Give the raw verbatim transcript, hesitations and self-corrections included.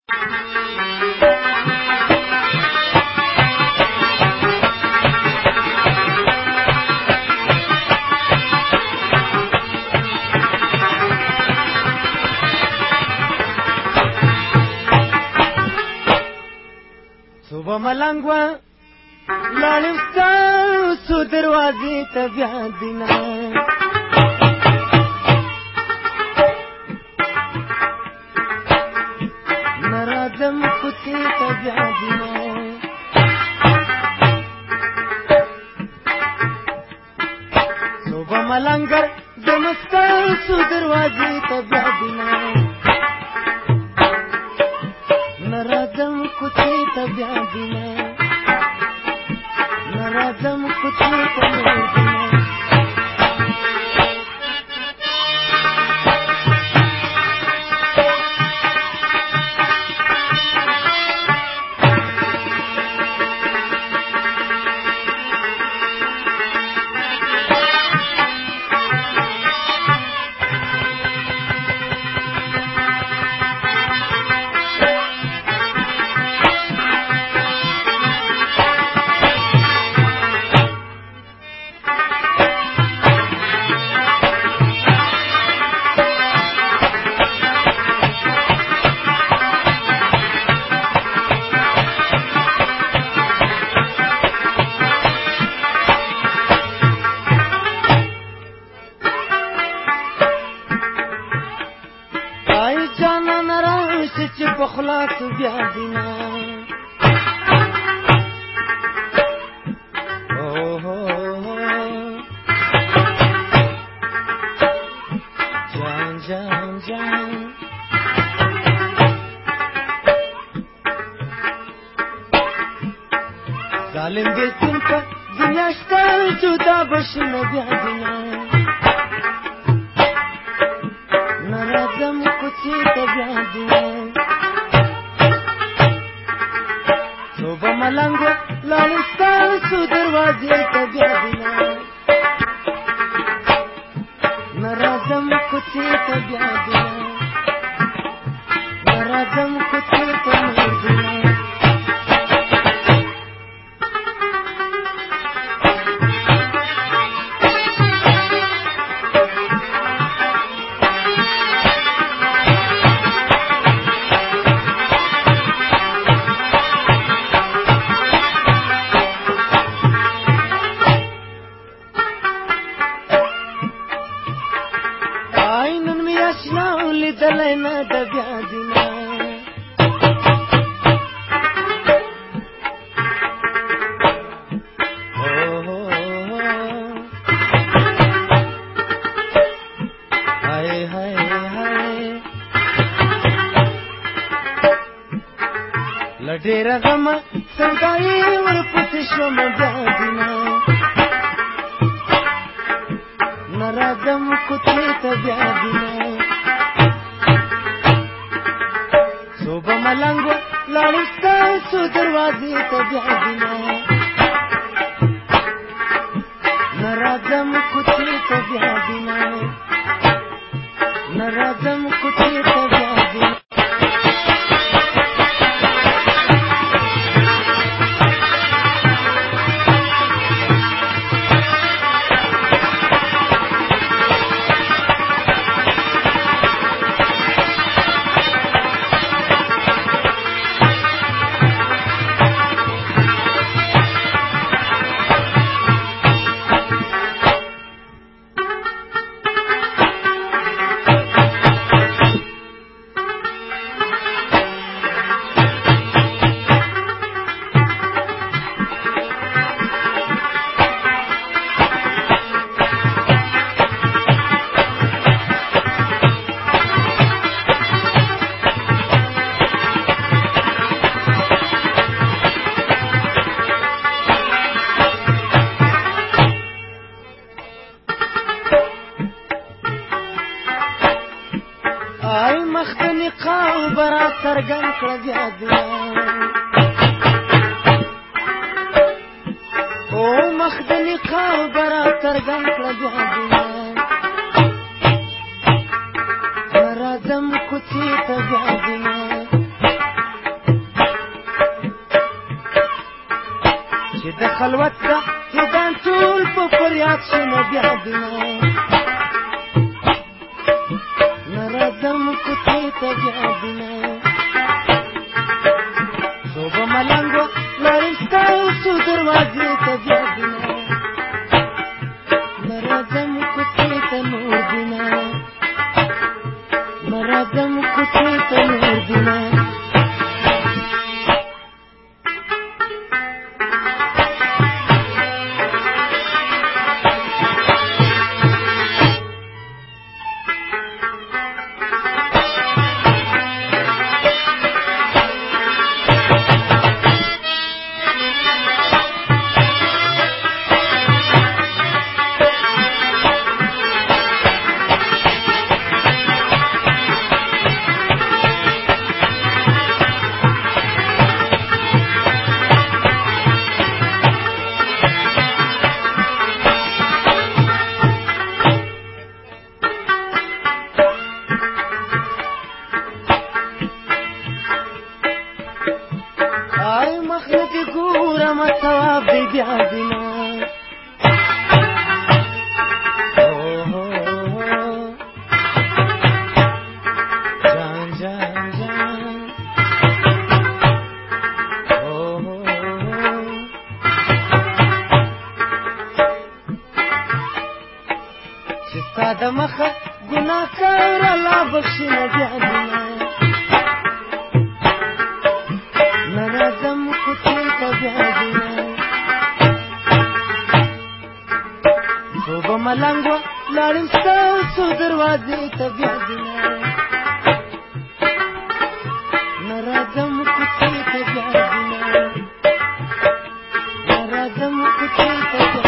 صبح ملنګ و لاړم ستاسو دروازې ته بیا دینه نه راځم کوڅې ته بیا دینه صبح ملنګر ځم ستاسو دروازې ته بیا دینه نرادم کوڅې ته بیا دینه نرادم کوڅې ته بیا دینه چې په خلاص بیا دینه جان جان جان ظالم بیتون په دنیا شته جدا بشنه بیا دینه نه راځم کوڅې ته بیا دینه صبح ملنګ لاړم ستاسو دروازې ته بیا دینه نه راځم کوڅې ته بیا دینه نه راځم کوڅې ته بیا دینه لیدلی نه د بیا دینه هاي هاي هاي له ډېره غمه سودایي ورپسې شوم بیا دینه نه راځم کوڅې ته بیا دینه صبح ملنګ لاړم ستاسو دروازې ته بیا دینه نه راځم کوڅې ته بیا دینه نه راځم کوڅې ته بیا دینه آی مخدنی قاو برا سرگن کړه بیا دینه او مخدنی قاو برا سرگن کړه بیا دینه راځم کوڅې ته بیا دینه خلوت دا هدان ټول په فریاد شنه بیا دینه نرازم کوڅې ته بیا دینه صوبه ملنګو لارې ستا څو دروازې ته بیا دینه نرازم کوڅې ته نور دینه نرازم کوڅې ته نور دینه آی مخلوق ګورم ثواب دی بیا دینا جان جان جان چې ستا د مخه ګناه کار الله بخښنه بیا دینا نرازم کوڅې ته بیا دینه صوبه ملنګو لاړم ستا څو دروازې ته بیا دینه نرازم کوڅې ته بیا دینه نرازم کوڅې ته